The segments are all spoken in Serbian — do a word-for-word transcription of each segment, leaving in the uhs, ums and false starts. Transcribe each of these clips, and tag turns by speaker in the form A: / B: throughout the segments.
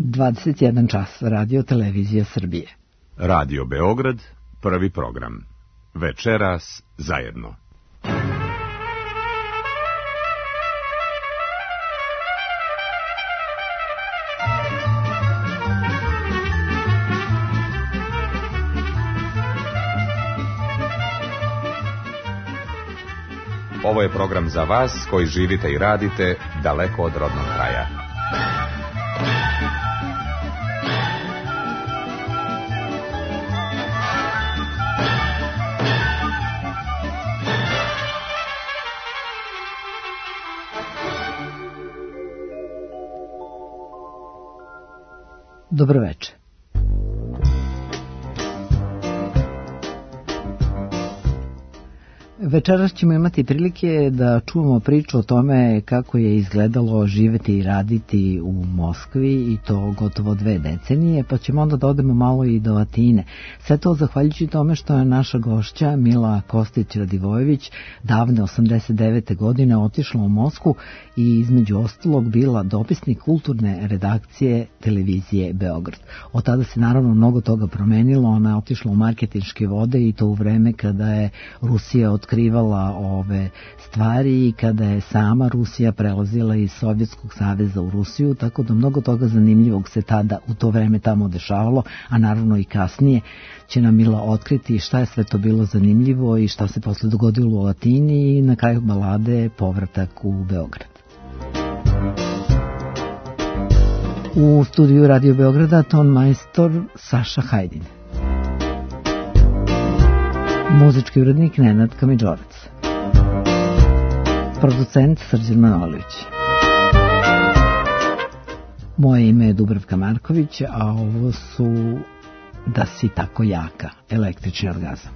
A: dvadeset jedan čas, Radio Televizija Srbije.
B: Radio Beograd, prvi program. Večeras zajedno. Ovo je program za vas koji živite i radite daleko od rodnog kraja.
A: Dobro večer. Večeras ćemo imati prilike da čujemo priču o tome kako je izgledalo živeti i raditi u Moskvi i to gotovo dve decenije, pa ćemo onda da odemo malo i do Atine. Sve to zahvaljujući tome što je naša gošća Mila Kostić-Radivojević davne osamdeset devete godine otišla u Moskvu i između ostalog bila dopisnik kulturne redakcije televizije Beograd. Od tada se naravno mnogo toga promenilo, ona je otišla u marketinške vode i to u vreme kada je Rusija otkrivala ove stvari i kada je sama Rusija prelazila iz Sovjetskog saveza u Rusiju, tako da mnogo toga zanimljivog se tada u to vreme tamo dešavalo, a naravno i kasnije će nam Mila otkriti šta je sve to bilo zanimljivo i šta se posle dogodilo u Atini i na kraju balade povratak u Beograd. U studiju Radio Beograda ton majstor Saša Hajdin. Muzički urednik Nenad Kamidžorac. Producent Srđan Manolić. Moje ime je Dubravka Marković, a ovo su Da si tako jaka, električni orgazam.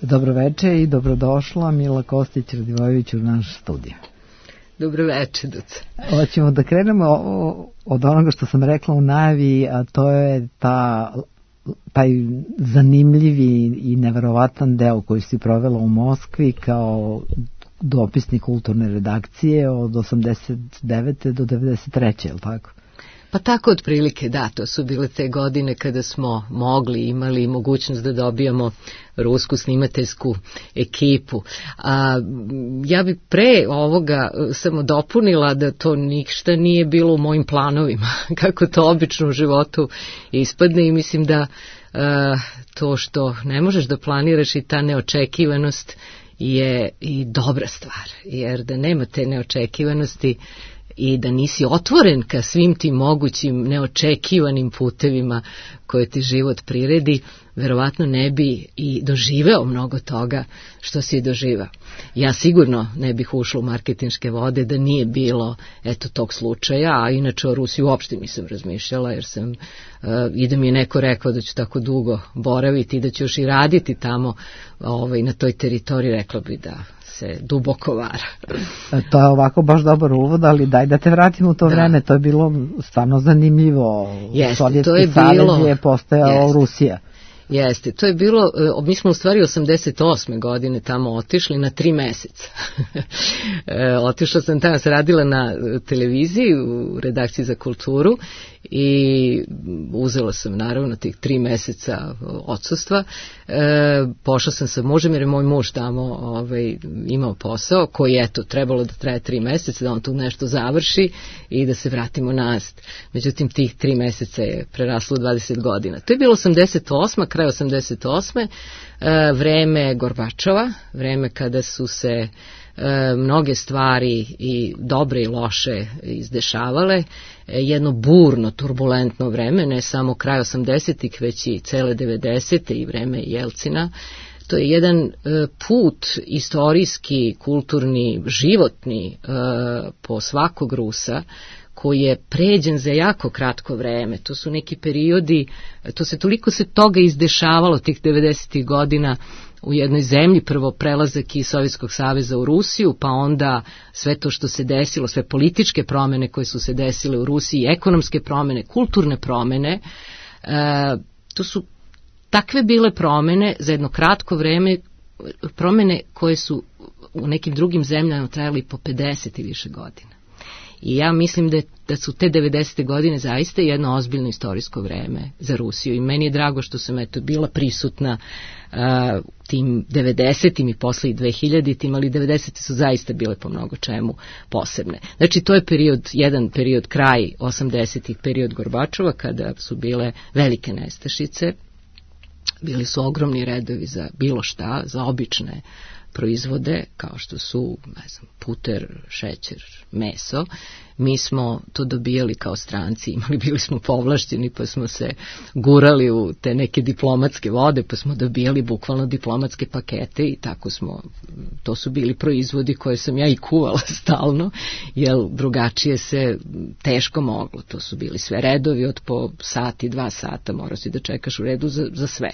A: Dobroveče i dobrodošla Mila Kostić-Radivojević u naš studio.
C: Dobroveče, Duce.
A: Hoćemo da krenemo od onoga što sam rekla u najavi, a to je ta, taj zanimljivi i neverovatan deo koji si provela u Moskvi kao dopisnik kulturne redakcije od osamdeset devete do devedeset treće, je li tako?
C: Pa tako otprilike, da, to su bile te godine kada smo mogli, imali mogućnost da dobijamo rusku snimateljsku ekipu. A, ja bi pre ovoga samo dopunila da to ništa nije bilo u mojim planovima, kako to obično u životu ispadne, i mislim da a, to što ne možeš da planiraš i ta neočekivanost je i dobra stvar, jer da nema te neočekivanosti i da nisi otvoren ka svim tim mogućim neočekivanim putevima koje ti život priredi, verovatno ne bi i doživeo mnogo toga što si doživao. Ja sigurno ne bih ušla u marketinške vode da nije bilo eto tog slučaja, a inače o Rusiji uopšte nisam razmišljala, jer sam uh, i da mi je neko rekao da ću tako dugo boraviti i da ću još i raditi tamo ovaj, na toj teritoriji, rekla bi da se duboko vara.
A: To je ovako baš dobar uvod, ali daj da te vratimo u to da. vreme, to je bilo stvarno zanimljivo.
C: Jeste,
A: Sovjetski
C: to je
A: savez
C: bilo,
A: je postojao
C: jeste.
A: Rusija.
C: Jeste, to je bilo, mi smo u stvari osamdeset osme godine tamo otišli na tri meseca. Otišla sam tamo, sam radila na televiziji u redakciji za kulturu i uzela sam naravno tih tri meseca odsustva. E, pošla sam sa mužem jer je moj muž tamo ovaj, imao posao koji je eto trebalo da traje tri meseca, da on tu nešto završi i da se vratimo nazad. Međutim, tih tri meseca je preraslo dvadeset godina. To je bilo osamdeset osma, kraj osamdeset osme, e, vreme Gorbačova, vreme kada su se E, mnoge stvari i dobre i loše izdešavale, e, jedno burno, turbulentno vreme, ne samo kraj osamdesetih, već i cele devedesete i vreme Jelcina. To je jedan e, put istorijski, kulturni, životni e, po svakog Rusa, koji je pređen za jako kratko vreme. To su neki periodi, to se toliko se toga izdešavalo tih devedesetih godina u jednoj zemlji, prvo prelazak iz Sovjetskog saveza u Rusiju, pa onda sve to što se desilo, sve političke promene koje su se desile u Rusiji, ekonomske promene, kulturne promene, e, to su takve bile promene za jedno kratko vreme, promene koje su u nekim drugim zemljama trajali po pedeset i više godina. I ja mislim da, da su te devedesete godine zaista jedno ozbiljno istorijsko vreme za Rusiju i meni je drago što sam eto bila prisutna uh, tim devedesetim i posle i dvehiljaditim, ali devedesete su zaista bile po mnogo čemu posebne. Znači to je period, jedan period kraj osamdesetih, period Gorbačova kada su bile velike nestašice, bili su ogromni redovi za bilo šta, za obične proizvode kao što su, ne znam, puter, šećer, meso. Mi smo to dobijali kao stranci, imali, bili smo povlašćeni, pa smo se gurali u te neke diplomatske vode, pa smo dobijali bukvalno diplomatske pakete i tako smo, to su bili proizvodi koje sam ja i kuvala stalno, jer drugačije se teško moglo. To su bili sve redovi od po sati, dva sata, morao si da čekaš u redu za, za sve.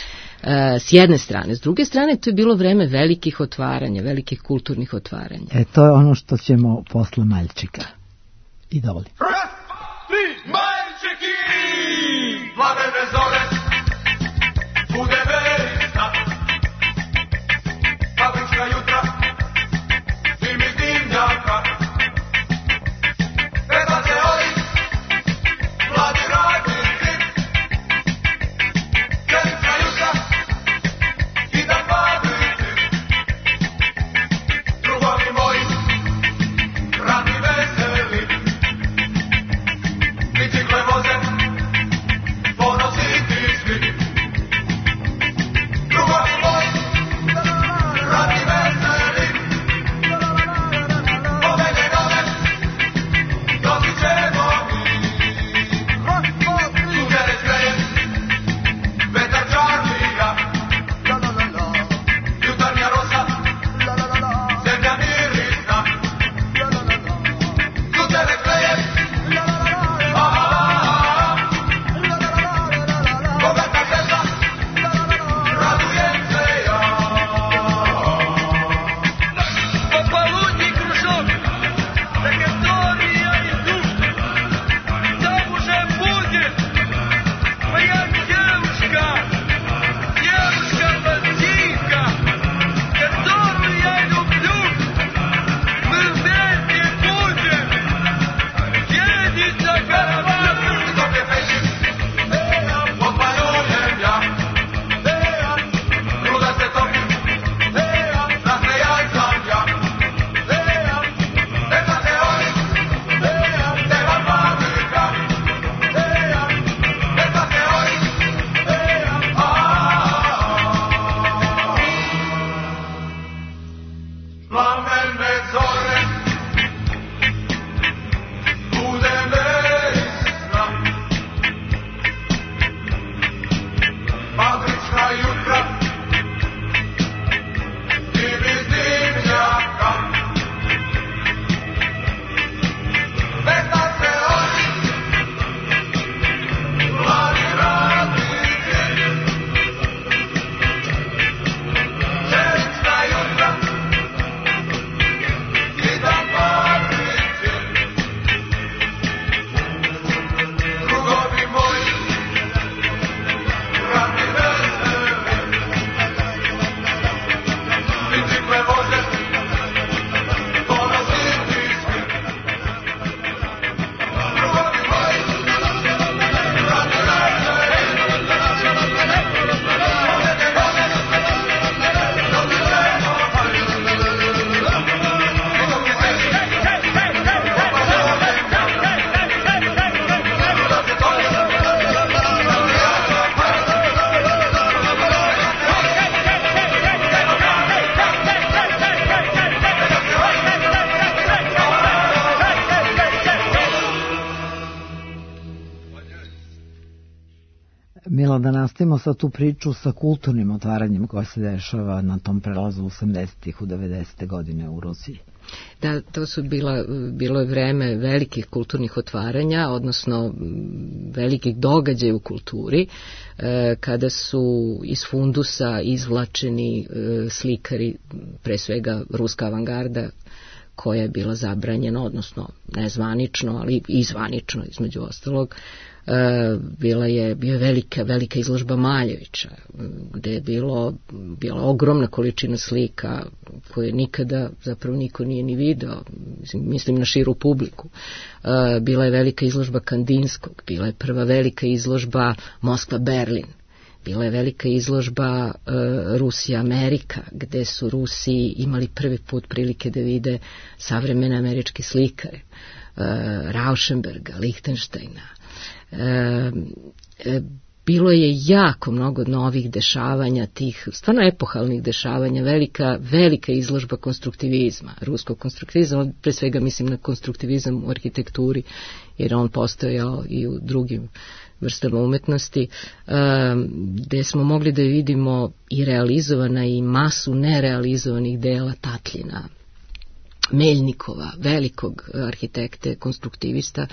C: S jedne strane. S druge strane, to je bilo vreme velikih otvaranja, velikih kulturnih otvaranja.
A: E, to je ono što ćemo posle Maljčika. I dovoljno.
D: Raz, tri, Maljčiki! Mladene zore, bude velika, fabrička jutra, dim iz dimnjaka, prebace ovi, mladi radnici, velika jutra, i da fabrici, drugovi moji, radni veseli, bicikle voze, ponositi
A: Mila, da nastavimo sad tu priču sa kulturnim otvaranjem koje se dešava na tom prelazu osamdesetih u devedesete godine u Rusiji.
C: Da, to su bila, bilo je vreme velikih kulturnih otvaranja, odnosno velikih događaja u kulturi, e, kada su iz fundusa izvlačeni e, slikari, pre svega ruska avangarda, koja je bila zabranjena, odnosno nezvanično, ali i zvanično između ostalog. E, bila je, bio je velika, velika izložba Maljevića, gde je bilo, bila ogromna količina slika koje nikada zapravo niko nije ni video, mislim, mislim na širu publiku. E, bila je velika izložba Kandinskog, bila je prva velika izložba Moskva-Berlin, bila je velika izložba e, Rusija-Amerika, gde su Rusi imali prvi put prilike da vide savremene američke slikare, e, Rauschenberga, Lichtensteina. E, e, bilo je jako mnogo novih dešavanja, tih stvarno epohalnih dešavanja, velika, velika izložba konstruktivizma, ruskog konstruktivizma, pre svega mislim na konstruktivizam u arhitekturi, jer on postojao i u drugim vrstama umetnosti, gde smo mogli da vidimo i realizovana i masu nerealizovanih dela Tatljina, Meljnikova, velikog arhitekte, konstruktivista,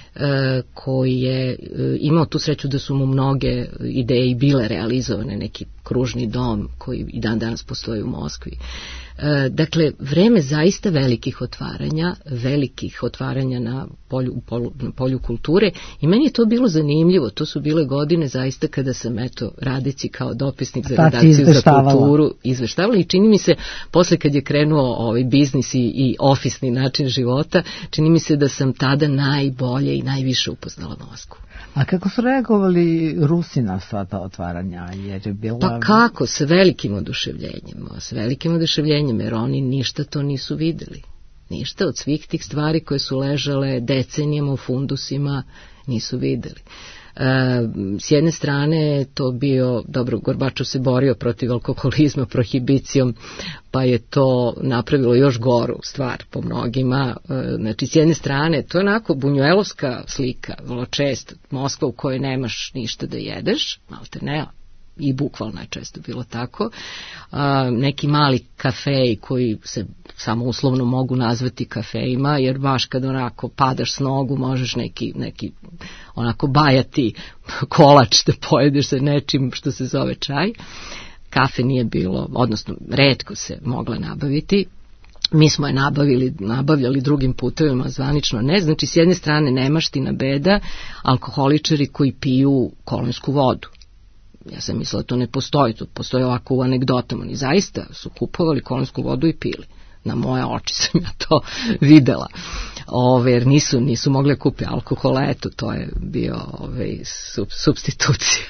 C: koji je imao tu sreću da su mu mnoge ideje i bile realizovane, neki kružni dom koji i dan danas postoji u Moskvi. Dakle, vreme zaista velikih otvaranja, velikih otvaranja na polju, polju, na polju kulture, i meni je to bilo zanimljivo. To su bile godine zaista kada sam, eto, radeći kao dopisnik za redakciju za kulturu izveštavala, i čini mi se, posle kad je krenuo ovaj biznis i, i ofisni način života, čini mi se da sam tada najbolje i najviše upoznala Moskvu.
A: A kako su reagovali Rusi na sva ta otvaranja? Jer je bila...
C: Pa kako, s velikim oduševljenjem, s velikim oduševljenjem, jer oni ništa to nisu videli. Ništa od svih tih stvari koje su ležale decenijama u fundusima nisu videli. E, s jedne strane to bio, dobro, Gorbačov se borio protiv alkoholizma, prohibicijom, pa je to napravilo još goru stvar po mnogima. E, znači, s jedne strane, to je onako bunjuelovska slika, vrlo često, Moskva u kojoj nemaš ništa da jedeš, malte ne, i bukvalno je često bilo tako, a, neki mali kafeji koji se samo uslovno mogu nazvati kafejima, jer baš kad onako padaš s nogu možeš neki, neki onako bajati kolač da pojedeš sa nečim što se zove čaj. Kafe nije bilo, odnosno retko se mogla nabaviti. Mi smo je nabavili, nabavljali drugim putevima, zvanično ne. Znači, s jedne strane nemaština, beda, alkoholičari koji piju kolonsku vodu. Ja sam mislila da to ne postoji, to postoji ovako u anegdotama. Oni zaista su kupovali kolonsku vodu i pili. Na moje oči sam ja to videla. Ove, jer nisu, nisu mogli kupiti alkohol, eto, to je bio ove, sub, substitucija.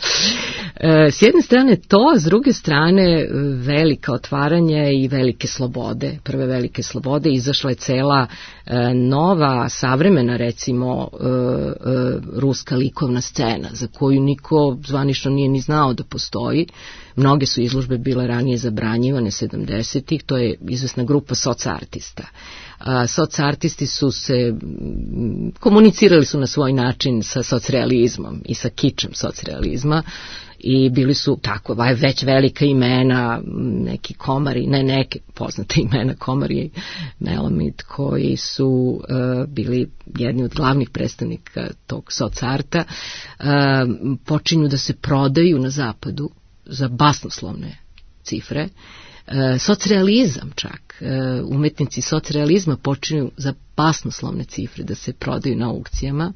C: e, s jedne strane to, s druge strane velika otvaranja i velike slobode. Prve velike slobode, izašla je cela e, nova, savremena, recimo, e, e, ruska likovna scena, za koju niko zvanično nije ni znao da postoji. Mnoge su izložbe bile ranije zabranjivane sedamdesetih, to je izvesna grupa socartista. Socartisti su se, komunicirali su na svoj način sa socrealizmom i sa kičem socrealizma i bili su tako, već velika imena, neki Komari, ne neke poznate imena, Komari i Melamid, koji su uh, bili jedni od glavnih predstavnika tog socarta, uh, počinju da se prodaju na zapadu za basnoslovne cifre. E, socrealizam čak, e, umetnici socrealizma počinju za basnoslovne cifre da se prodaju na aukcijama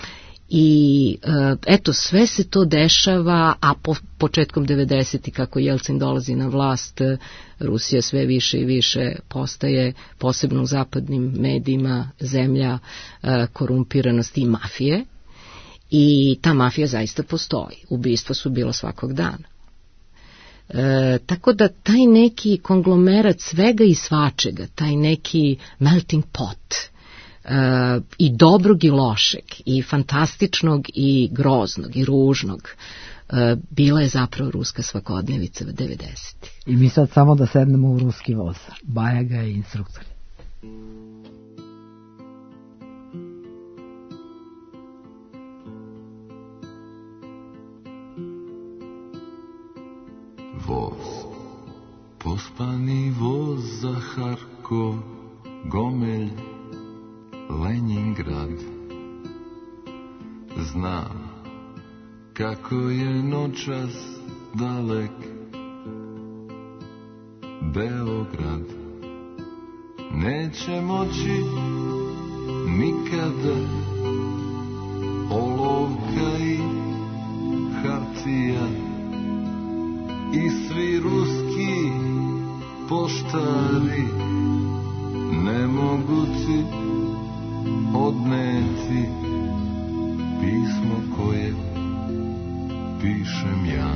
C: i e, eto, sve se to dešava, a po, početkom devedesetih kako Jelcin dolazi na vlast, Rusija sve više i više postaje, posebno u zapadnim medijima, zemlja e, korumpiranosti i mafije, i ta mafija zaista postoji, ubistva su bila svakog dana. E, tako da taj neki konglomerat svega i svačega, taj neki melting pot, e, i dobrog i lošeg, i fantastičnog i groznog i ružnog, e, bila je zapravo ruska svakodnevica u devedesetih.
A: I mi sad samo da sednemo u ruski voz. Bajaga i instruktori.
E: voz, pospani voz za Harkov, Gomelj, Leningrad. Znam kako je noćas dalek Beograd. Neće moći nikada olovka i hartija i svi ruski poštari ne mogu ti odneti pismo koje pišem ja,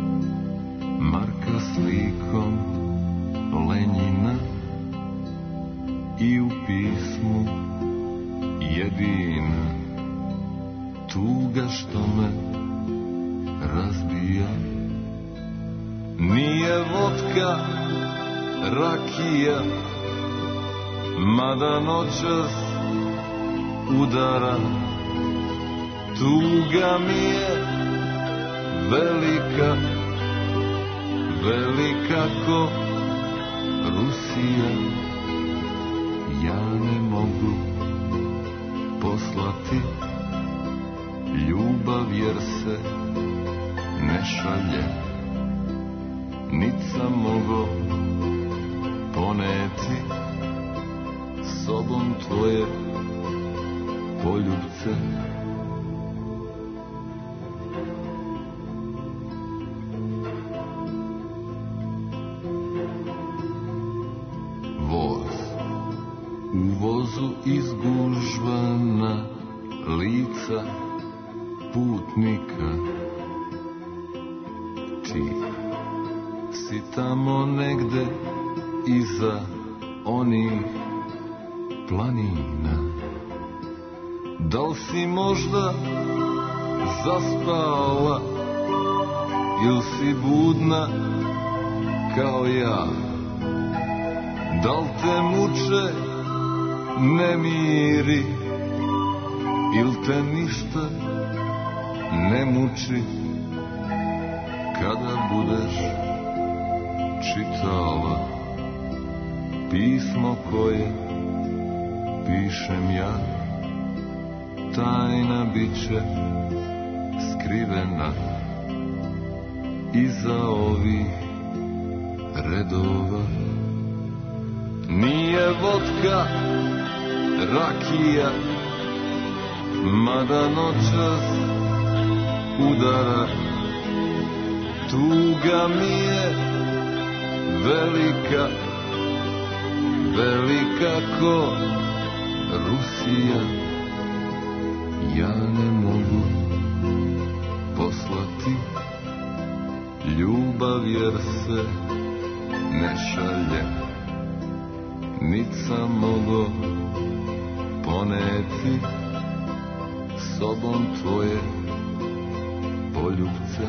E: Marka slikom Lenjina, i u pismu jedina tuga što me razbija. Nije vodka rakija, mada noćas udara. Tuga mi je velika, velika ko Rusija. Ja ne mogu poslati ljubav jer se ne šalje. Nit sam mogo poneti sobom tvoje poljubce. Izgužvana lica putnika, ti si tamo negde iza onih planina. Da li si možda zaspala ili si budna kao ja? Da li te muče nemiri il te ništa ne muči kada budeš čitala pismo koje pišem ja? Tajna biće skrivena iza ovih redova. Nije vodka rakija, mada noćas udara. Tuga mi je velika, velika ko Rusija. Ja ne mogu poslati ljubav jer se ne šalje. Nit sam mogo poneti sobom tvoje poljubce.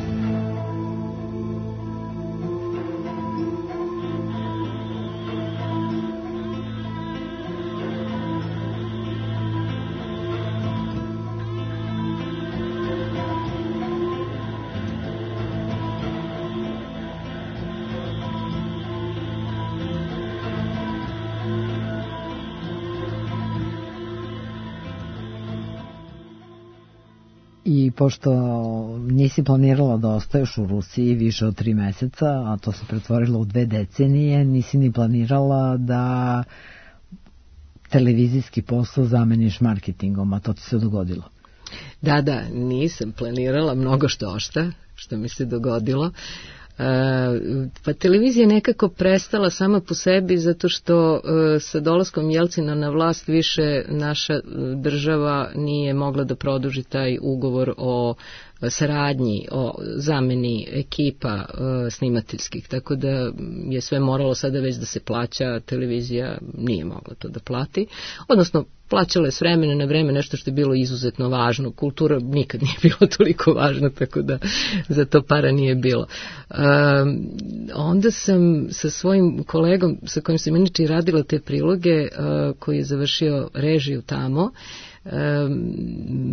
A: I pošto nisi planirala da ostaješ u Rusiji više od tri meseca, a to se pretvorilo u dve decenije, nisi ni planirala da televizijski posao zameniš marketingom, a to ti se dogodilo.
C: Da, da, nisam planirala mnogo što ošta, što mi se dogodilo. Pa televizija nekako prestala sama po sebi zato što sa dolaskom Jelcina na vlast više naša država nije mogla da produži taj ugovor o saradnji, o zameni ekipa snimateljskih, tako da je sve moralo sada već da se plaća, televizija nije mogla to da plati, odnosno plaćala je s vremena na vreme nešto što je bilo izuzetno važno. Kultura nikad nije bilo toliko važna, tako da za to para nije bilo. Um, onda sam sa svojim kolegom, sa kojim sam inače radila te priloge, uh, koji je završio režiju tamo, um,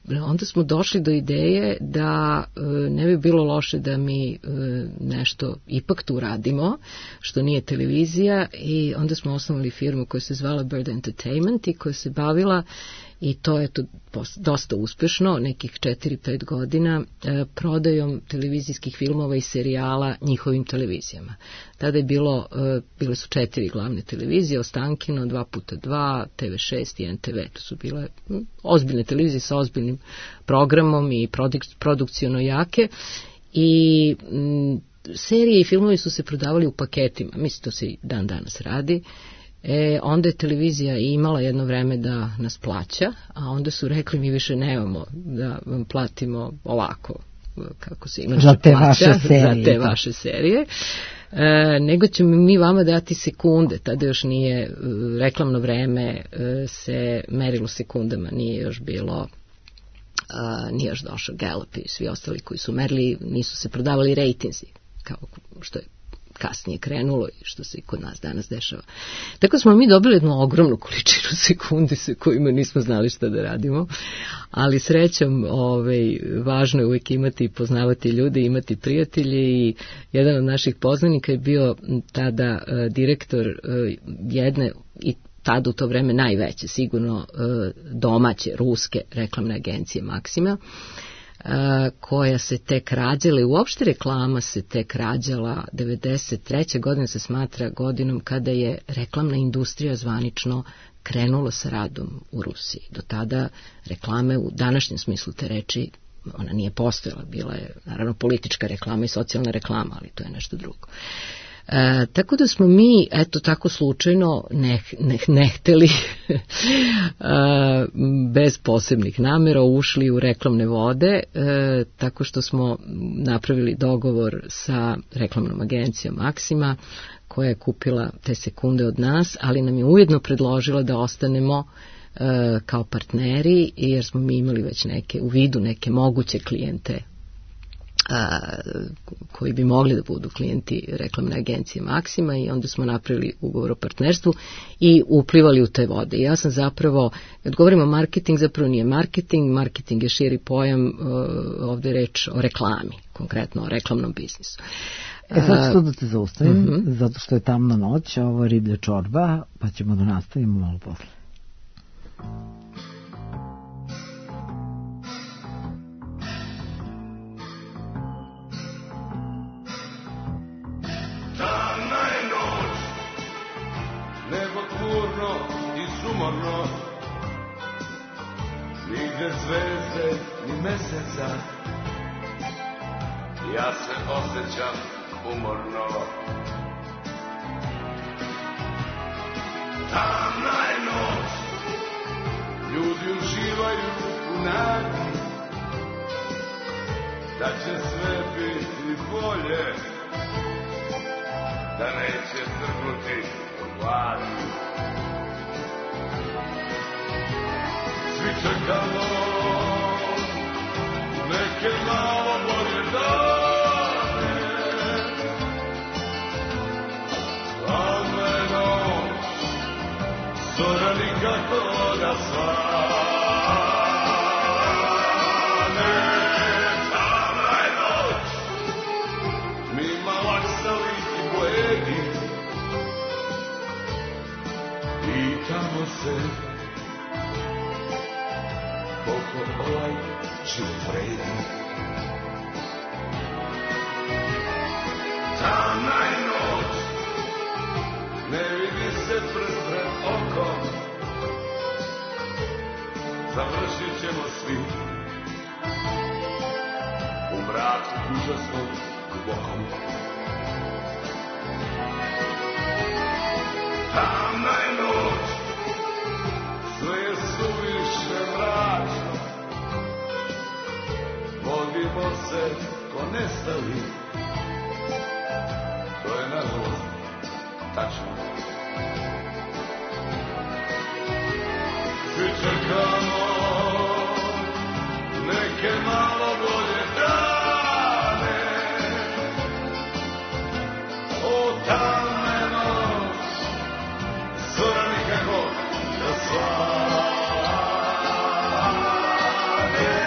C: onda smo došli do ideje da e, ne bi bilo loše da mi e, nešto ipak tu radimo, što nije televizija, i onda smo osnovali firmu koja se zvala Bird Entertainment i koja se bavila, i to je to dosta uspešno, nekih četiri pet godina, e, prodajom televizijskih filmova i serijala njihovim televizijama. Tada je bilo, e, bile su četiri glavne televizije, Ostankino, dva puta dva, T V šest i N T V. To su bile m, ozbiljne televizije sa ozbiljnim programom i produk- produkciono jake, i m, serije i filmovi su se prodavali u paketima. Mislim, to se i dan danas radi. E, onda je televizija imala jedno vreme da nas plaća, a onda su rekli mi više nemamo da vam platimo ovako, kako se inače
A: za te
C: plaća,
A: vaše serije,
C: za te vaše serije. E, nego ćemo mi vama dati sekunde. Tada još nije reklamno vreme, e, se merilo sekundama, nije još bilo, a, nije još došao Gallup i svi ostali koji su merili, nisu se prodavali rejtinzi, kao što je kasnije krenulo i što se i kod nas danas dešava. Tako smo mi dobili jednu ogromnu količinu sekundi sa kojima nismo znali šta da radimo, ali srećom ovaj, važno je uvijek imati i poznavati ljude, imati prijatelje, i jedan od naših poznanika je bio tada uh, direktor uh, jedne i tada u to vreme najveće, sigurno uh, domaće, ruske reklamne agencije Maksima, koja se tek rađala, i uopšte reklama se tek rađala. devedeset treće godine se smatra godinom kada je reklamna industrija zvanično krenula sa radom u Rusiji. Do tada reklame u današnjem smislu te reči, ona nije postojala, bila je naravno politička reklama i socijalna reklama, ali to je nešto drugo. E, tako da smo mi, eto tako slučajno, ne, ne, ne hteli, e, bez posebnih namera, ušli u reklamne vode, e, tako što smo napravili dogovor sa reklamnom agencijom Maksima, koja je kupila te sekunde od nas, ali nam je ujedno predložila da ostanemo e, kao partneri, jer smo mi imali već neke, u vidu neke moguće klijente A, koji bi mogli da budu klijenti reklamne agencije Maksima, i onda smo napravili ugovor o partnerstvu i uplivali u te vode. Ja sam zapravo, kad govorimo o marketing, zapravo nije marketing, marketing je širi pojam, ovdje je reč o reklami, konkretno o reklamnom biznisu.
A: E sad što da te zaustavim,
C: uh-huh.
A: zato što je tamna noć, ovo je riblja čorba, pa ćemo da nastavimo malo posle.
D: Umorno, nigde zvezde ni meseca, ja se osjećam umorno. Tamna je noć, ljudi uživaju u nadi da će sve biti bolje, da neće trgnuti od gladi. Svi čekamo neke malo bolje dane, tamna je noć, zora nikako da svane. Tamna je noć, mi malaksali i bledi, pitamo se koliko ovaj život vredi. Tamna je noć, ne vidi se prst pred okom, završit ćemo svi u mraku užasnom dubokom. Tamna je noć, sve je suviše mračno, vodimo se ko nestali, to je nažalost tačno. Svi čekamo neke malo bolje dane, o tamne noć, zora nikako da svane.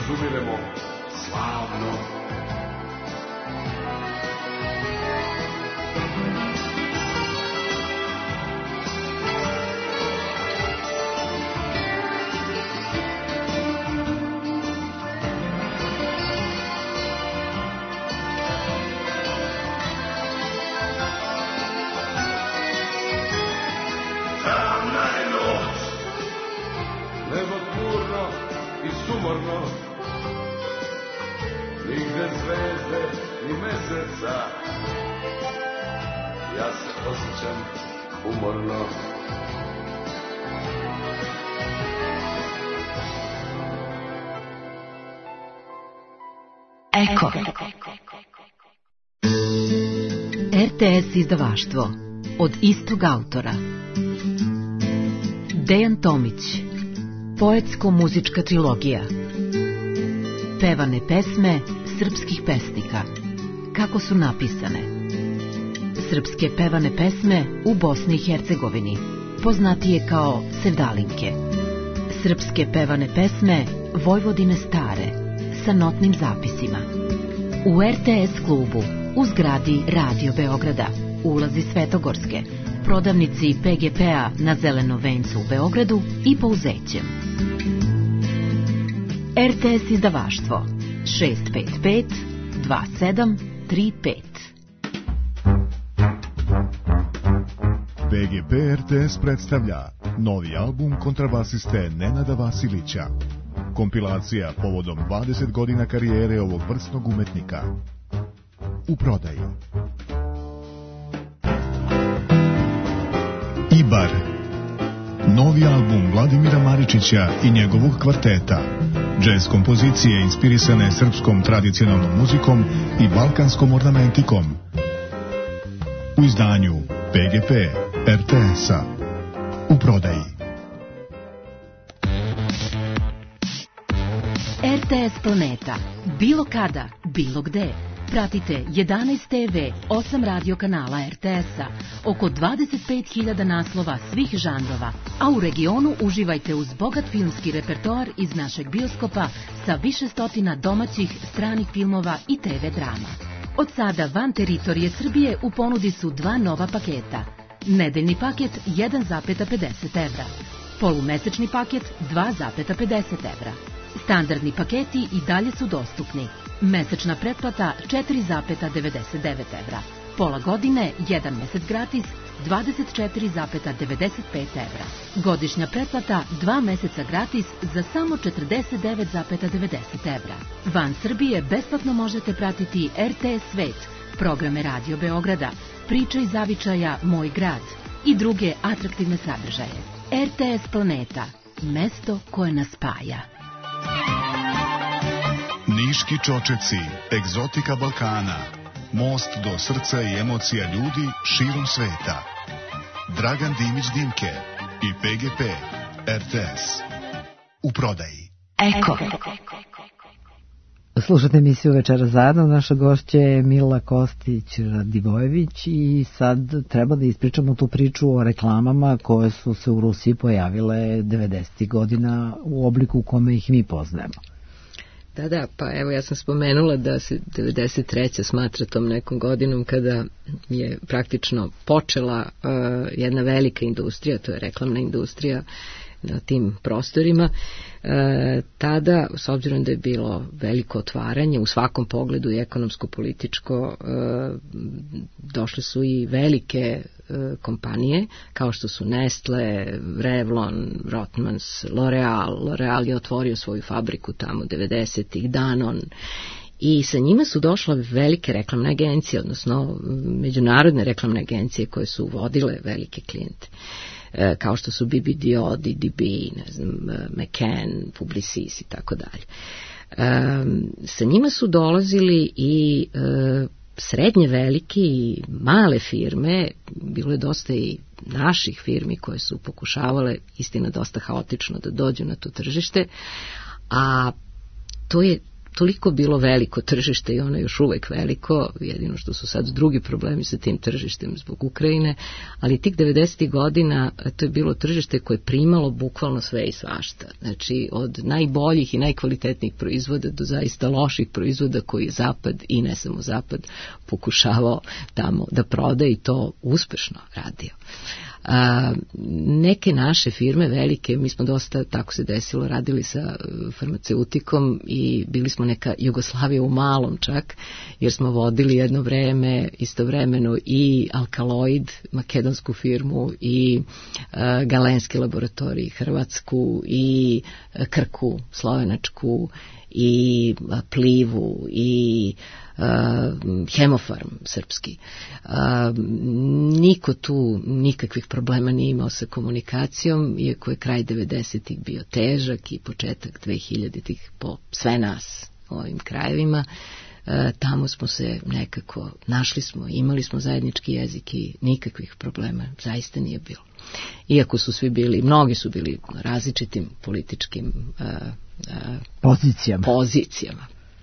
D: izumiremo slavno. Sumorno, nigde zvezde ni meseca, ja se osjećam umorno.
F: Eko. R T S izdavaštvo od istog autora. Dejan Tomić. Poetsko-muzička trilogija. Pevane pesme srpskih pesnika. Kako su napisane? Srpske pevane pesme u Bosni i Hercegovini, poznatije kao sevdalinke. Srpske pevane pesme Vojvodine stare, sa notnim zapisima. U R T S klubu, u zgradi Radio Beograda, ulazi Svetogorske, prodavnici P G P-a na Zelenom vencu u Beogradu i Pouzećem. R T S izdavaštvo šest pet pet dva sedam tri pet.
G: B G P R T S predstavlja novi album kontrabasiste Nenada Vasilića. Kompilacija povodom dvadeset godina karijere ovog vrsnog umetnika. U prodaji. Ibar. Novi album Vladimira Maričića i njegovog kvarteta. Džez kompozicije inspirisane srpskom tradicionalnom muzikom i balkanskom ornamentikom. U izdanju P G P R T S-a. U prodaji.
F: R T S Planeta. Bilo kada, bilo gde. Pratite jedanaest T V, osam radio kanala R T S-a, oko dvadeset pet hiljada naslova svih žanrova, a u regionu uživajte uz bogat filmski repertoar iz našeg bioskopa sa više stotina domaćih, stranih filmova i T V drama. Od sada van teritorije Srbije u ponudi su dva nova paketa. Nedeljni paket jedan zarez pedeset evra, polumesečni paket dva zarez pedeset evra. Standardni paketi i dalje su dostupni. Mesečna pretplata četiri zarez devedeset devet evra. Pola godine, jedan mesec gratis, dvadeset četiri zarez devedeset pet evra. Godišnja pretplata, dva meseca gratis za samo četrdeset devet zarez devedeset evra. Van Srbije besplatno možete pratiti R T S Svet, programe Radio Beograda, priče iz zavičaja Moj grad i druge atraktivne sadržaje. R T S Planeta, mesto koje nas spaja.
G: Niški čočeci, egzotika Balkana, most do srca i emocija ljudi širom sveta. Dragan Dimić Dimke i P G P R T S. U prodaji.
F: Eko.
A: Slušate emisiju Večera zajedno, naša gošća je Mila Kostić-Radivojević i sad treba da ispričamo tu priču o reklamama koje su se u Rusiji pojavile devedesetih godina u obliku u kome ih mi poznajemo.
C: Da, da, pa evo ja sam spomenula da se devedeset treća smatra tom nekom godinom kada je praktično počela uh, jedna velika industrija, to je reklamna industrija na tim prostorima. E, tada, s obzirom da je bilo veliko otvaranje u svakom pogledu i ekonomsko-političko, e, došle su i velike e, kompanije kao što su Nestle, Revlon, Rothmans, L'Oreal. L'Oreal je otvorio svoju fabriku tamo devedesetih, Danon, i sa njima su došle velike reklamne agencije, odnosno međunarodne reklamne agencije koje su uvodile velike klijente, kao što su B B Diod, D D B, ne znam, McCann, Publicis i tako dalje. Sa njima su dolazili i e, srednje velike i male firme, bilo je dosta i naših firmi koje su pokušavale, istina dosta haotično, da dođu na to tržište, a to je toliko bilo veliko tržište i ono je još uvek veliko, jedino što su sad drugi problemi sa tim tržištem zbog Ukrajine, ali tih devedesetih godina to je bilo tržište koje je primalo bukvalno sve i svašta. Znači od najboljih i najkvalitetnijih proizvoda do zaista loših proizvoda koji je Zapad i ne samo Zapad pokušavao tamo da proda i to uspešno radio. A, neke naše firme velike, mi smo dosta, tako se desilo, radili sa farmaceutikom i bili smo neka Jugoslavija u malom čak, jer smo vodili jedno vreme istovremeno i Alkaloid, makedonsku firmu, i a, Galenski laboratorij Hrvatsku, i a, Krku slovenačku, i a, Plivu, i Uh, Hemofarm srpski. Uh, niko tu nikakvih problema nije imao sa komunikacijom, iako je kraj devedesetih bio težak i početak dvehiljaditih po sve nas u ovim krajevima. Uh, tamo smo se nekako našli smo, imali smo zajednički jezik i nikakvih problema zaista nije bilo. Iako su svi bili, mnogi su bili različitim političkim uh, uh,
A: pozicijama.
C: pozicijama.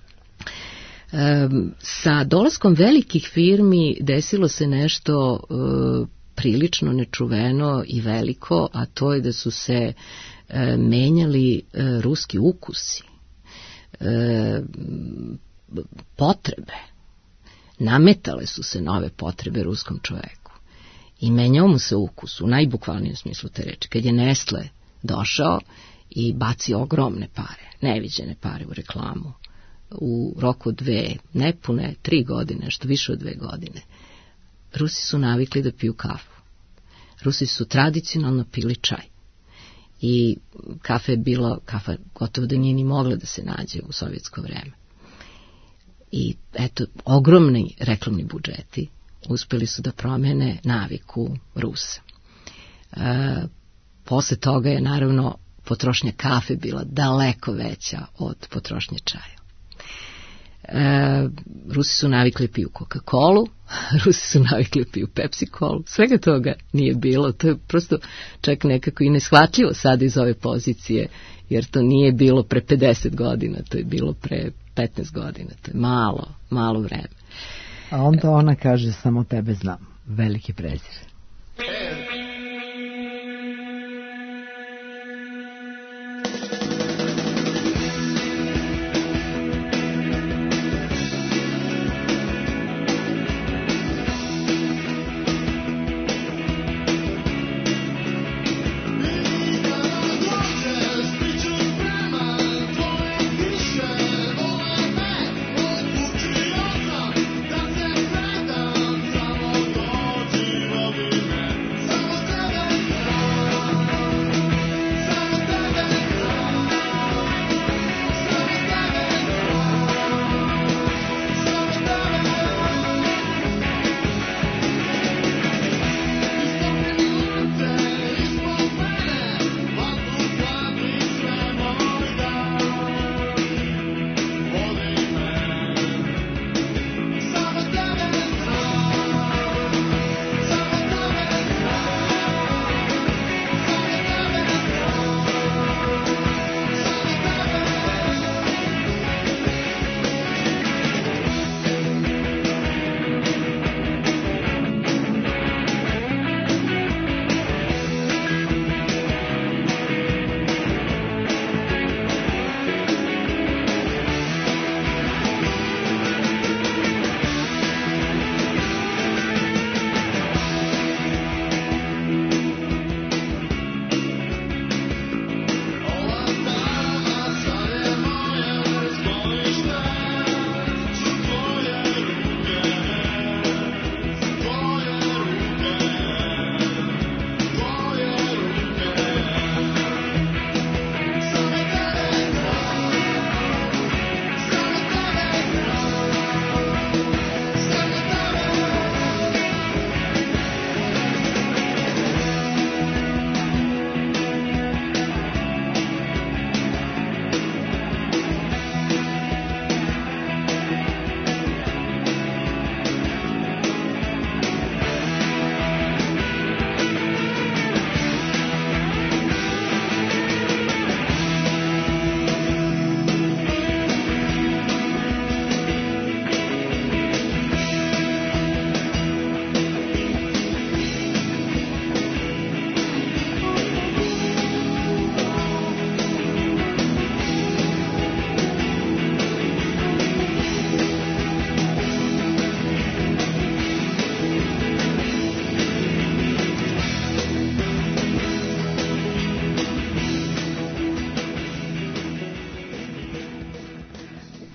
C: Um, sa dolaskom velikih firmi desilo se nešto uh, prilično nečuveno i veliko, a to je da su se uh, menjali uh, ruski ukusi, uh, potrebe, nametale su se nove potrebe ruskom čoveku i menjao mu se ukus u najbukvalnijem smislu te reči. Kad je Nestle došao i bacio ogromne pare, neviđene pare u reklamu, u roku dve, nepune tri godine, što više od dve godine, Rusi su navikli da piju kafu. Rusi su tradicionalno pili čaj. I kafa je bilo, kafa gotovo da nije ni mogla da se nađe u sovjetsko vreme. I eto, ogromni reklamni budžeti uspeli su da promene naviku Rusa. E, posle toga je naravno potrošnja kafe bila daleko veća od potrošnje čaja. E, Rusi su navikli piju Coca-Colu, Rusi su navikli piju Pepsi-Colu, svega toga nije bilo, to je prosto čak nekako i neshvatljivo sad iz ove pozicije, jer to nije bilo pre pedeset godina, to je bilo pre petnaest godina, to je malo, malo vreme.
A: A onda ona kaže, samo tebe znam, veliki prezir.
D: Love it.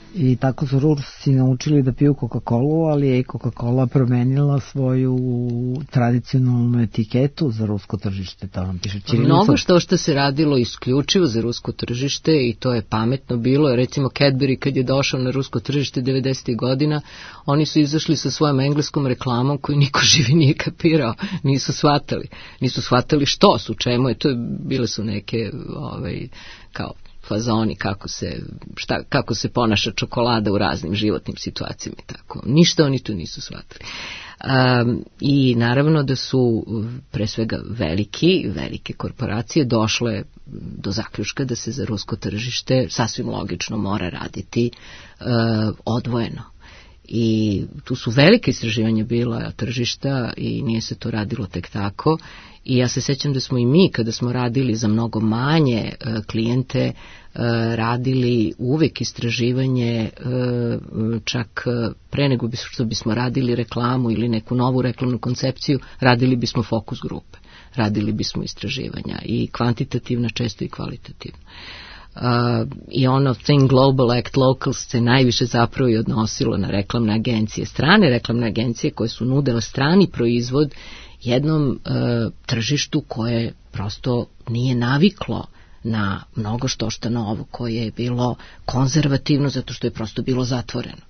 A: I tako su Rusi naučili da piju Coca-Colu, ali je i Coca-Cola promenila svoju tradicionalnu etiketu za rusko tržište, to vam piše ćirilicom.
C: Mnogo što što se radilo isključivo za rusko tržište i to je pametno bilo. Recimo Cadbury kad je došao na rusko tržište devedesetih godina, oni su izašli sa svojom engleskom reklamom koju niko živi nije kapirao, nisu shvatali. Nisu shvatali što su, čemu je, to je, bile su neke ovaj, kao fazoni kako se, šta, kako se ponaša čokolada u raznim životnim situacijama i tako. Ništa oni tu nisu shvatili. Um, I naravno da su pre svega veliki, velike korporacije došle do zaključka da se za rusko tržište sasvim logično mora raditi uh, odvojeno. I tu su velike istraživanja bila tržišta i nije se to radilo tek tako. I ja se sećam da smo i mi, kada smo radili za mnogo manje uh, klijente, uh, radili uvek istraživanje, uh, čak uh, pre nego bi, što bismo radili reklamu ili neku novu reklamnu koncepciju, radili bismo fokus grupe, radili bismo istraživanja i kvantitativna, često i kvalitativna. Uh, I ono Think Global, Act Local se najviše zapravo i odnosilo na reklamne agencije, strane reklamne agencije koje su nudile strani proizvod jednom uh, tržištu koje prosto nije naviklo na mnogo što što novo, koje je bilo konzervativno zato što je prosto bilo zatvoreno.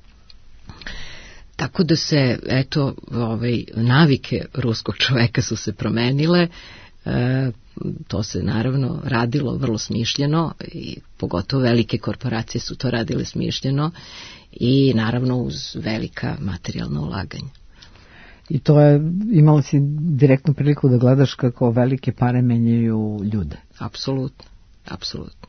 C: Tako da se, eto, ovaj, navike ruskog čoveka su se promenile. E, to se naravno radilo vrlo smišljeno i pogotovo velike korporacije su to radile smišljeno i naravno uz velika materijalna ulaganja.
A: I to je, imala si direktnu priliku da gledaš kako velike pare menjaju ljude.
C: Apsolutno, apsolutno.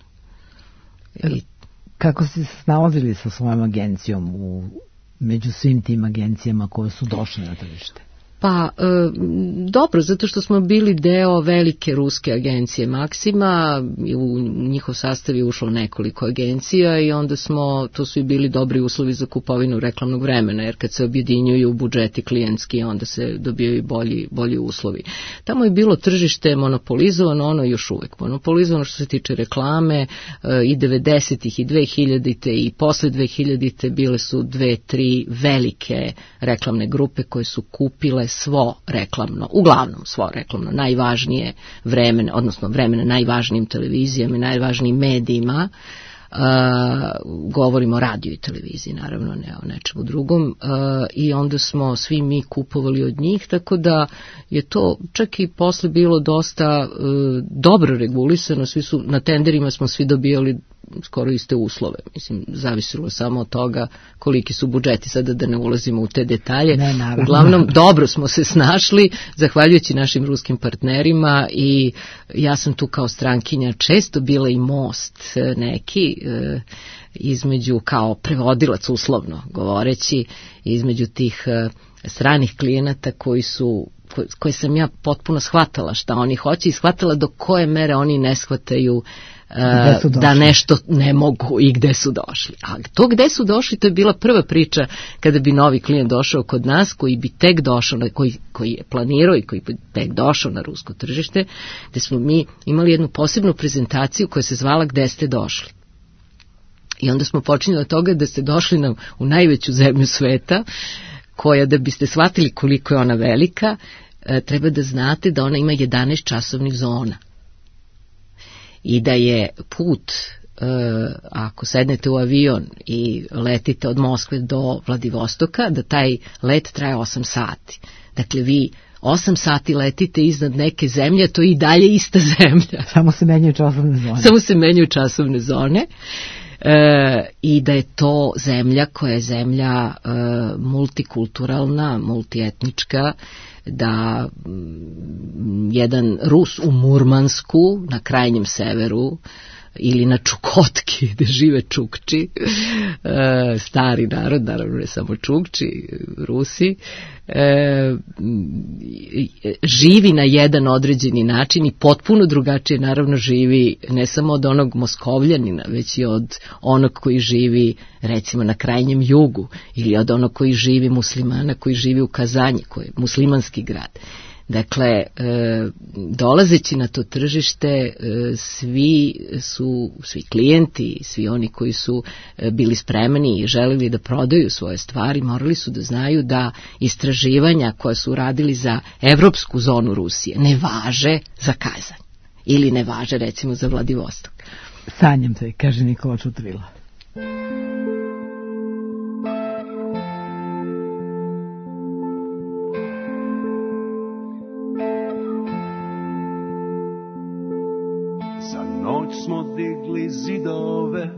A: I kako si se snalazili sa svojom agencijom u, među svim tim agencijama koje su došle na tržište?
C: Pa, e, dobro, zato što smo bili deo velike ruske agencije Maksima, u njihov sastav je ušlo nekoliko agencija i onda smo, to su i bili dobri uslovi za kupovinu reklamnog vremena, jer kad se objedinjuju budžeti klijentski, onda se dobijaju bolji, bolji uslovi. Tamo je bilo tržište monopolizovano, ono još uvek monopolizovano što se tiče reklame, e, i devedesetih i dvehiljadite i posle dvehiljadite bile su dve, tri velike reklamne grupe koje su kupile svo reklamno, uglavnom svo reklamno, najvažnije vremena, odnosno vremena najvažnijim televizijama i najvažnijim medijima, uh, govorimo o radio i televiziji, naravno, ne o nečemu drugom, uh, i onda smo svi mi kupovali od njih, tako da je to čak i posle bilo dosta uh, dobro regulisano, svi su, na tenderima smo svi dobijali skoro iste uslove. Mislim, zavisilo samo od toga koliki su budžeti, sada da ne ulazimo u te detalje.
A: Ne, naravno.
C: Uglavnom, dobro smo se snašli, zahvaljujući našim ruskim partnerima i ja sam tu kao strankinja često bila i most neki e, između, kao prevodilac uslovno govoreći, između tih e, stranih klijenata koji su koje sam ja potpuno shvatala šta oni hoće i shvatala do koje mere oni ne shvataju da nešto ne mogu i gde su došli. A to gde su došli, to je bila prva priča kada bi novi klijent došao kod nas, koji bi tek došao, koji, koji je planirao i koji bi tek došao na rusko tržište, gde smo mi imali jednu posebnu prezentaciju koja se zvala Gde ste došli. I onda smo počinjeli od toga da ste došli na, u najveću zemlju sveta, koja, da biste shvatili koliko je ona velika, treba da znate da ona ima jedanaest časovnih zona. I da je put, e, ako sednete u avion i letite od Moskve do Vladivostoka, da taj let traje osam sati. Dakle, vi osam sati letite iznad neke zemlje, to je i dalje ista zemlja.
A: Samo se menjaju časovne zone.
C: Samo se menjaju časovne zone. E, i da je to zemlja koja je zemlja e, multikulturalna, multietnička, da m, jedan Rus u Murmansku na krajnjem severu ili na Čukotki gde žive Čukči, e, stari narod, naravno ne samo Čukči, Rusi, e, živi na jedan određeni način i potpuno drugačije naravno živi ne samo od onog Moskovljanina, već i od onog koji živi recimo na krajnjem jugu ili od onog koji živi muslimana koji živi u Kazanji, koji je muslimanski grad. Dakle, e, dolazeći na to tržište, e, svi su, svi klijenti, svi oni koji su e, bili spremni i želili da prodaju svoje stvari, morali su da znaju da istraživanja koja su radili za evropsku zonu Rusije ne važe za Kazanj ili ne važe recimo za Vladivostok.
A: Sanjam te, kaže Nikola Čutrila.
D: Za noć smo digli zidove,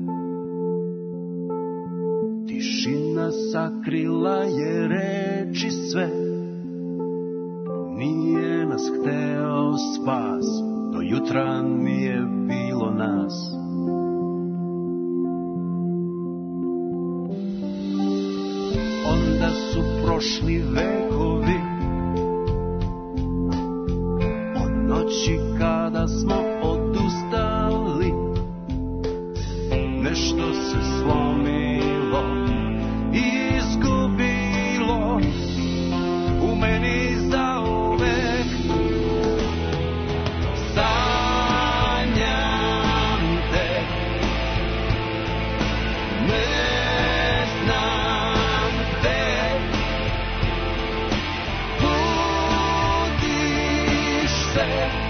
D: tišina sakrila je reči sve. Nije nas hteo spas, do jutra nije bilo nas. Onda su prošli vekovi, od noći kada smo odustali, nešto se slomilo i izgubilo u meni zauvek. Sanjam te, ne znam te, budiš se,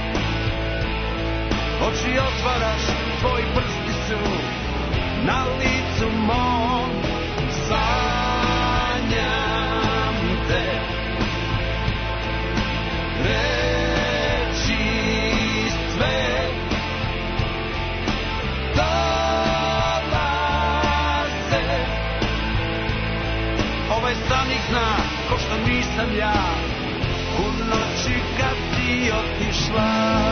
D: oči otvaraš, tvoji prsti su na licu mom. Sanjam te, reči sve dolaze. Ovaj san ih zna, ko što nisam ja, u noći kad si otišla.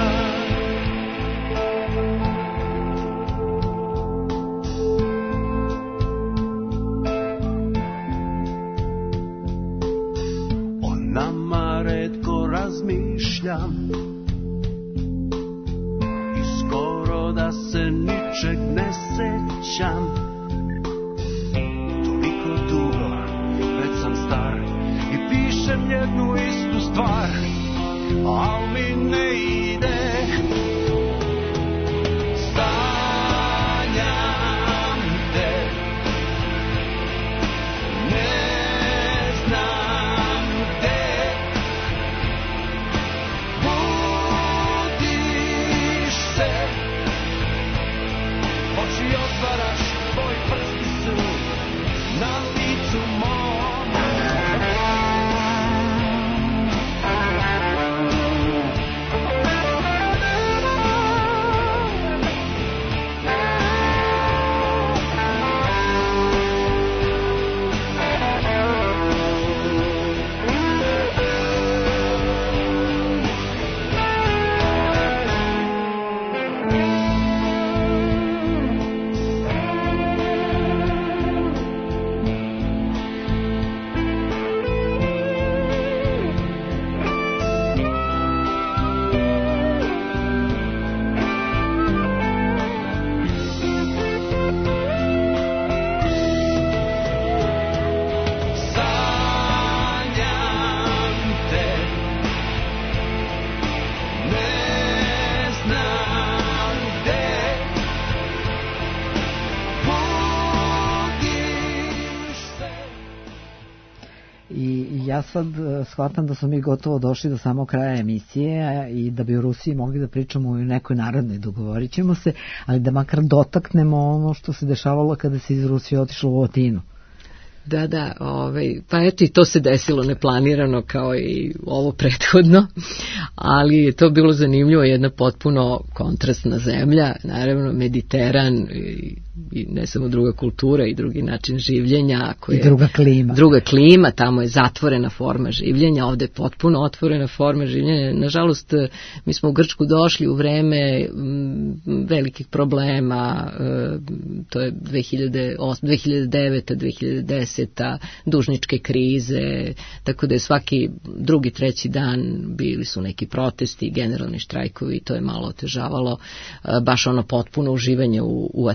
D: Razmišljam i skoro da se ničeg ne sećam. Toliko dugo, već sam star i pišem jednu istu stvar, al mi ne ide. Sanjam te, ne znam te, oči otvaraš, tvoji prsti su na licu mom.
A: Ja sad shvatam da smo mi gotovo došli do samog kraja emisije i da bi u Rusiji mogli da pričamo u nekoj narodnoj, dogovorit ćemo se, ali da makar dotaknemo ono što se dešavalo kada se iz Rusije otišlo u Atinu.
C: Da, da, ovaj, pa eto i to se desilo neplanirano kao i ovo prethodno, ali je to bilo zanimljivo, jedna potpuno kontrastna zemlja, naravno Mediteran i, i ne samo druga kultura i drugi način življenja. Koje,
A: I druga klima.
C: Druga klima, tamo je zatvorena forma življenja, ovde je potpuno otvorena forma življenja. Nažalost, mi smo u Grčku došli u vreme m, velikih problema, e, to je dve hiljade osme, dve hiljade devete, dve hiljade desete dužničke krize, tako da je svaki drugi, treći dan bili su neki protesti, generalni štrajkovi, to je malo otežavalo baš ono potpuno uživanje u, u Atini.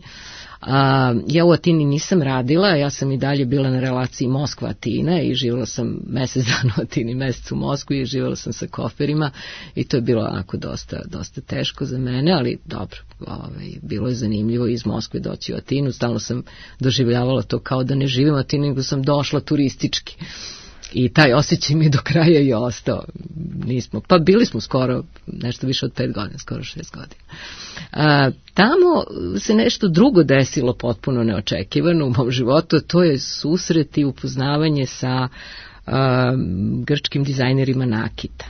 C: A, ja u Atini nisam radila, ja sam i dalje bila na relaciji Moskva-Atina i živjela sam mesec dana u Atini, mesec u Moskvi i živjela sam sa koferima i to je bilo onako dosta, dosta teško za mene, ali dobro, ovaj, bilo je zanimljivo iz Moskve doći u Atinu, stalno sam doživljavala to kao da ne živim u Atini, nego sam došla turistički. I taj osjećaj mi do kraja i ostao. Nismo, pa bili smo skoro nešto više od pet godina, skoro šest godina. A, tamo se nešto drugo desilo potpuno neočekivano u mom životu, to je susret i upoznavanje sa a, grčkim dizajnerima nakita.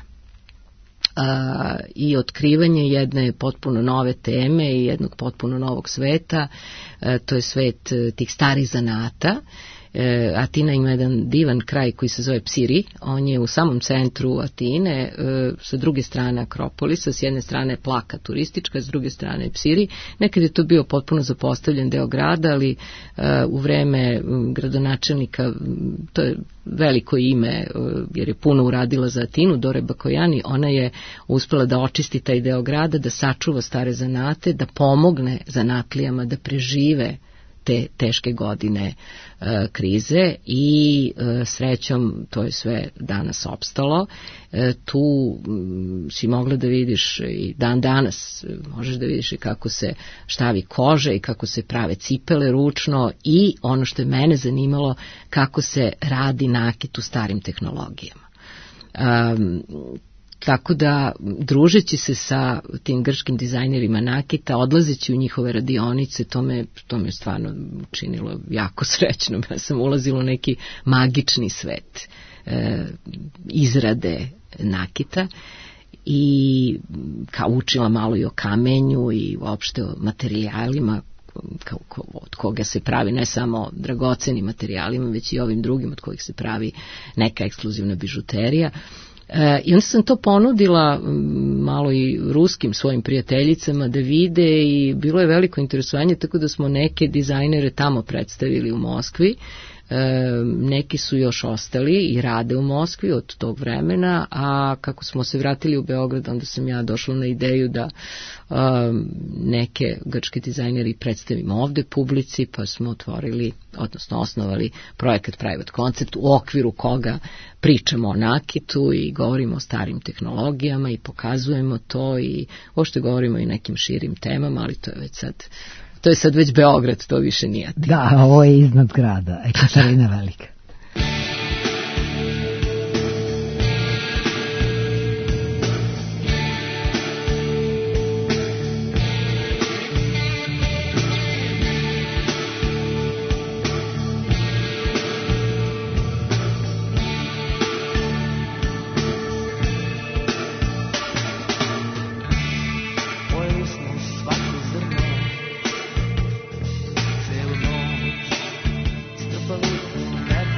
C: A, i otkrivanje jedne potpuno nove teme i jednog potpuno novog sveta, a, to je svet tih starih zanata. E, Atina ima jedan divan kraj koji se zove Psiri, on je u samom centru Atine, e, sa druge strane Akropolisa, s jedne strane plaka turistička, s druge strane Psiri. Nekad je to bio potpuno zapostavljen deo grada, ali e, u vreme gradonačelnika, to je veliko ime, e, jer je puno uradila za Atinu, Dore Bakojani, ona je uspela da očisti taj deo grada, da sačuva stare zanate, da pomogne zanatlijama da prežive te teške godine e, krize i e, srećom to je sve danas opstalo. E, tu m, si mogla da vidiš i dan danas, možeš da vidiš i kako se štavi kože i kako se prave cipele ručno i ono što je mene zanimalo, kako se radi nakit u starim tehnologijama. Um, Tako da, družeći se sa tim grčkim dizajnerima nakita, odlazeći u njihove radionice, to me, to me stvarno učinilo jako srećno. Ja sam ulazila u neki magični svet e, izrade nakita i kao učila malo i o kamenju i uopšte o materijalima kao, od koga se pravi ne samo dragocenim materijalima, već i ovim drugim od kojih se pravi neka ekskluzivna bižuterija. E, I onda sam to ponudila malo i ruskim svojim prijateljicama da vide i bilo je veliko interesovanje, tako da smo neke dizajnere tamo predstavili u Moskvi. E, neki su još ostali i rade u Moskvi od tog vremena, a kako smo se vratili u Beograd, onda sam ja došla na ideju da um, neke grčke dizajneri predstavimo ovde publici, pa smo otvorili, odnosno osnovali projekat Private Concept u okviru koga pričamo o nakitu i govorimo o starim tehnologijama i pokazujemo to i uopšte govorimo i nekim širim temama, ali to je već sad To je sad već Beograd, to više nije.
A: Da, ovo je iznad grada, Ekaterina Velika.
D: Never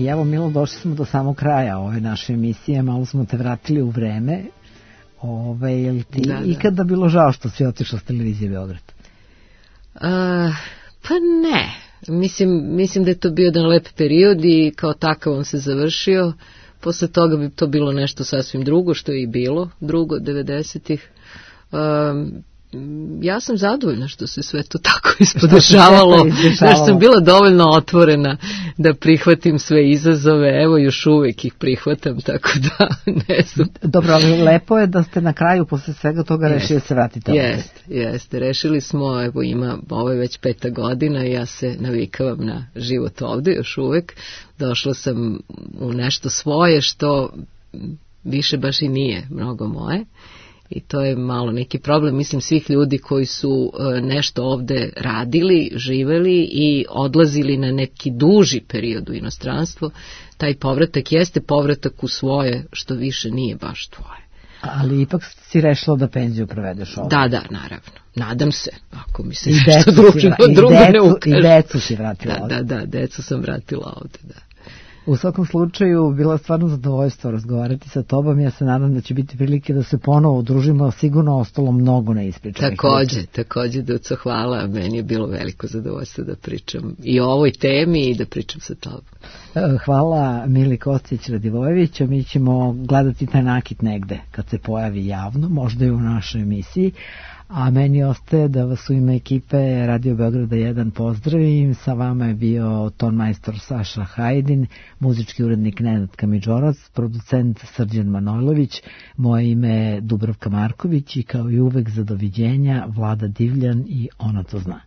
A: evo Milo, došli smo do samog kraja ove naše emisije, malo smo te vratili u vreme. Ove, je li ti da, da. ikada bilo žao što si otišla s televizije Beograd?
C: Uh, pa ne. Mislim, mislim da je to bio jedan lep period i kao takav on se završio. Posle toga bi to bilo nešto sasvim drugo, što je i bilo drugo, devedesetih. Um, ja sam zadovoljna što se sve to tako ispodešavalo, što sam bila dovoljno otvorena da prihvatim sve izazove, evo još uvek ih prihvatam, tako da ne znam.
A: Dobro, ali lepo je da ste na kraju posle svega toga rešili da se vratite ovdje.
C: Jeste, jeste, rešili smo, evo ima, ovo je već peta godina i ja se navikavam na život ovdje još uvek. Došla sam u nešto svoje što više baš i nije mnogo moje. I to je malo neki problem, mislim, svih ljudi koji su nešto ovde radili, živeli i odlazili na neki duži period u inostranstvo. Taj povratak jeste povratak u svoje, što više nije baš tvoje.
A: Ali ipak si rešila da penziju provedeš ovdje.
C: Da, da, naravno. Nadam se, ako mi se nešto drugo, drugo ne ukaže.
A: I decu si vratila
C: da,
A: ovdje.
C: Da, da, decu sam vratila ovdje, da.
A: U svakom slučaju, bilo je stvarno zadovoljstvo razgovarati sa tobom. Ja se nadam da će biti prilike da se ponovo udružimo, sigurno ostalo mnogo neispričanih.
C: Takođe, takođe, Duco, hvala. Meni je bilo veliko zadovoljstvo da pričam i o ovoj temi i da pričam sa tobom.
A: Hvala Mili Kostić-Radivojević. Mi ćemo gledati taj nakit negde kad se pojavi javno, možda i u našoj emisiji. A meni ostaje da vas u ime ekipe Radio Beograda jedan pozdravim. Sa vama je bio tonmajstor Saša Hajdin, muzički urednik Nenad Kamidžorac, producent Srđan Manojlović, moje ime je Dubravka Marković i kao i uvek za doviđenja Vlada Divljan i Ona to zna.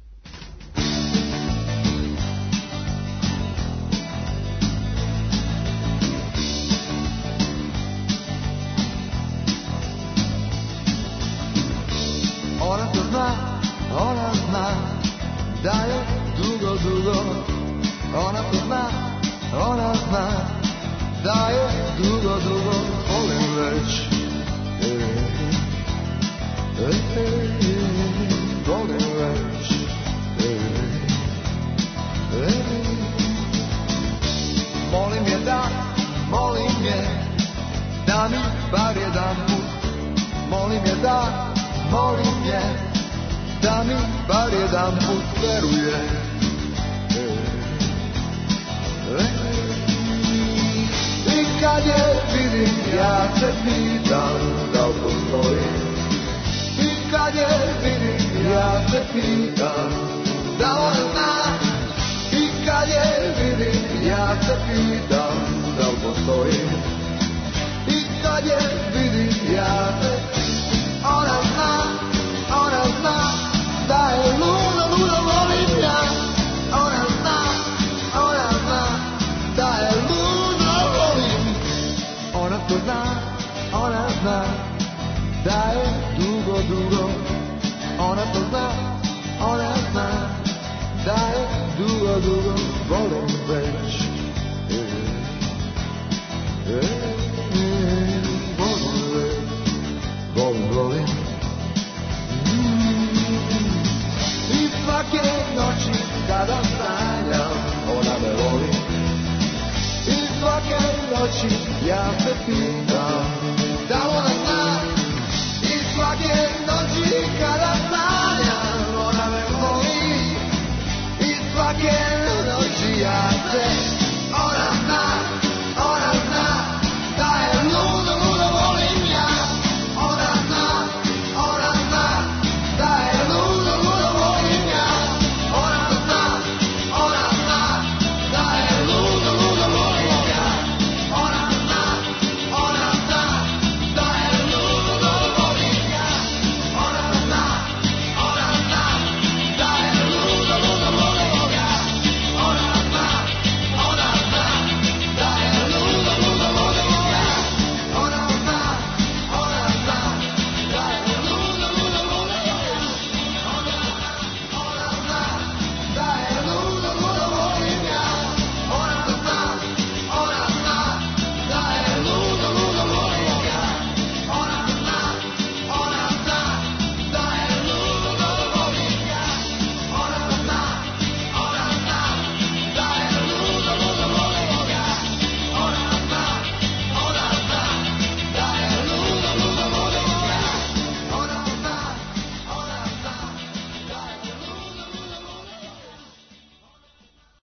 E: Ona to zna, ona zna, da je dugo, dugo. Ona to zna, ona zna, da je dugo, dugo. Volim već, e, e, e, volim već, e, e. Molim je da, molim je, da mi bar jedan put. Molim je da, molim je, da mi bar jedan put veruje. E, e, I kad je vidim, ja se pitam da li postoji. I kad je vidim, ja se pitam da li zna. I kad je vidim, ja se pitam da li postoji. I kad je vidim, ja se pitam. Ona zna, ona zna, da je luda, luda volim ja. Ona zna, ona zna, da je luda volim. Ona to zna, ona zna, da je dugo, dugo. Ona to zna, ona zna, da je dugo, dugo. Volim već, e, e, e, volim već. Volim, volim. I svake noći kada sanjam, ona me voli. I svake noći ja se pitam da ona zna. I svake